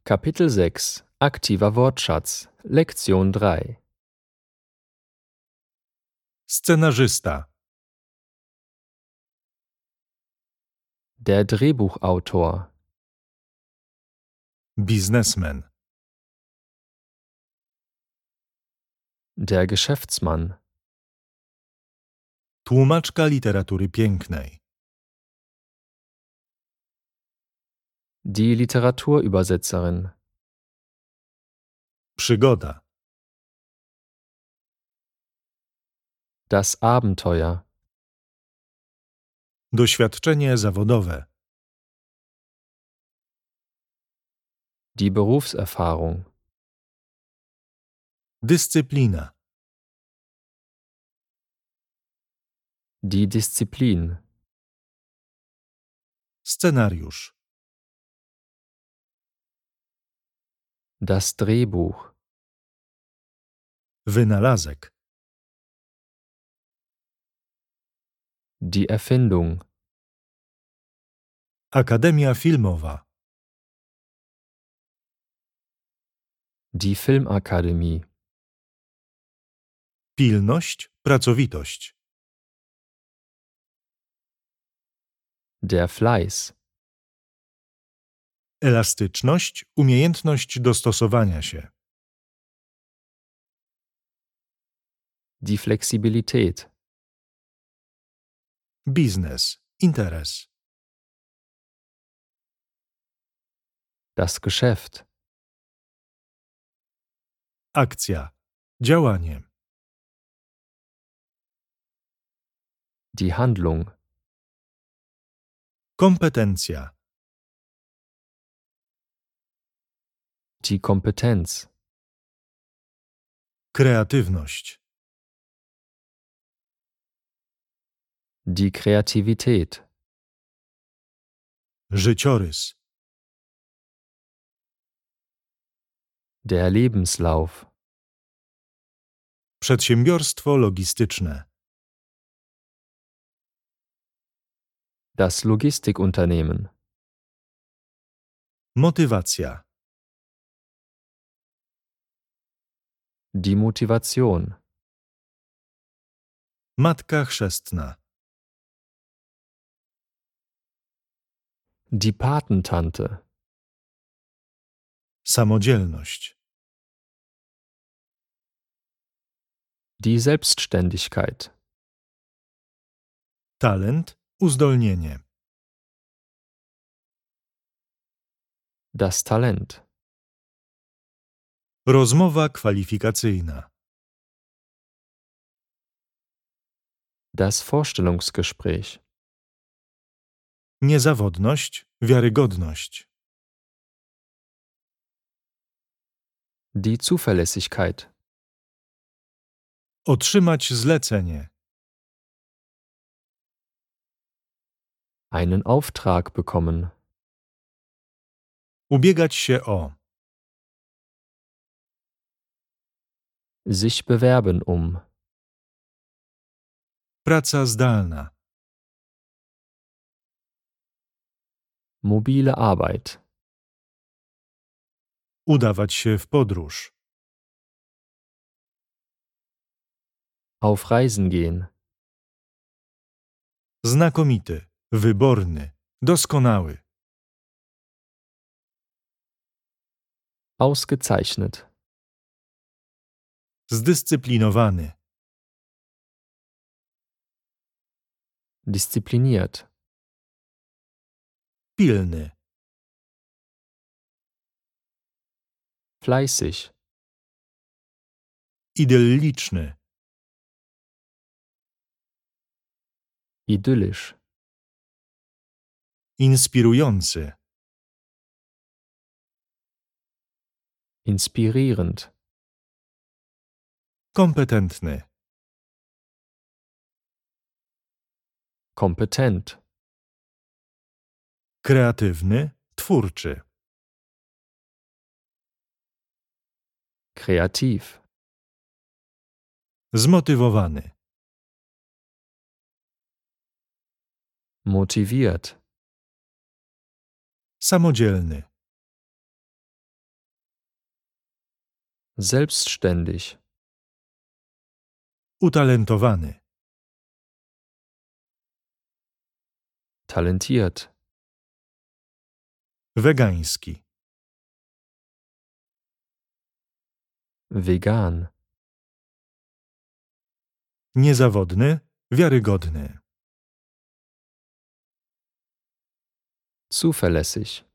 Kapitel 6 Aktiver Wortschatz Lektion 3 Scenarzysta, Der Drehbuchautor, biznesmen, der Geschäftsmann, tłumaczka literatury pięknej, die Literaturübersetzerin, przygoda, das Abenteuer, doświadczenie zawodowe, die Berufserfahrung, dyscyplina, die Disziplin, scenariusz, das Drehbuch, wynalazek, die Erfindung, akademia filmowa, die Filmakademie, pilność, pracowitość, der Fleiß, elastyczność, umiejętność dostosowania się, die Flexibilität, biznes, interes, das Geschäft, akcja, działanie, die Handlung, kompetencja, die Kompetenz, kreatywność, die Kreativität, życiorys, der Lebenslauf, przedsiębiorstwo logistyczne, das Logistikunternehmen, motywacja, die Motivation, matka chrzestna, die Patentante, samodzielność, die Selbstständigkeit, talent, uzdolnienie, das Talent, rozmowa kwalifikacyjna, das Vorstellungsgespräch, niezawodność, wiarygodność, die Zuverlässigkeit, otrzymać zlecenie, einen Auftrag bekommen, ubiegać się o, sich bewerben praca zdalna, mobile Arbeit, udawać się w podróż, auf Reisen gehen, znakomity, wyborny, doskonały, ausgezeichnet, zdyscyplinowany, diszipliniert, pilny, fleißig, idylliczny, idyllisch, inspirujący, inspirierend, kompetentny, kompetent, kreatywny, twórczy, kreativ, zmotywowany, motiviert, samodzielny, Selbstständig. Utalentowany. Talentiert. Wegański. Vegan. Niezawodny, wiarygodny. Zuverlässig.